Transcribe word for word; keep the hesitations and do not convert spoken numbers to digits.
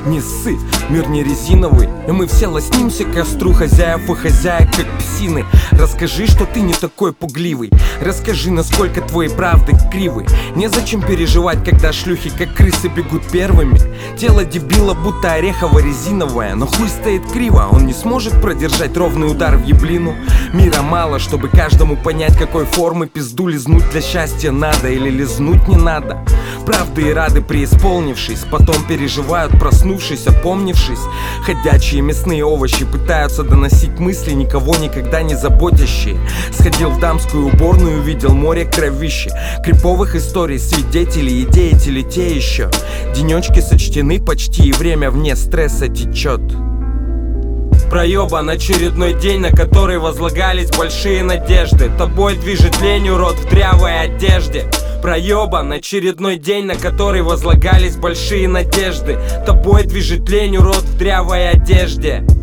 Не ссы, мир не резиновый, и мы все лоснимся к костру хозяев и хозяек, как псины. Расскажи, что ты не такой пугливый. Расскажи, насколько твои правды кривы. Незачем переживать, когда шлюхи, как крысы, бегут первыми. Тело дебила будто орехово-резиновое, но хуй стоит криво, он не сможет продержать ровный удар в еблину. Мира мало, чтобы каждому понять, какой формы пизду лизнуть для счастья надо или лизнуть не надо. Правды и рады преисполнившись, потом переживают, проснувшись, опомнившись. Ходячие мясные овощи пытаются доносить мысли, никого никогда не заботящие. Сходил в дамскую уборную, увидел море кровищи, криповых историй, свидетелей и деятелей те еще. Денечки сочтены почти, и время вне стресса течет. Проебан очередной день, на который возлагались большие надежды. Тобой движет лень, урод в дрявой одежде. Проебан очередной день, на который возлагались большие надежды. Тобой движет лень, урод в дрявой одежде.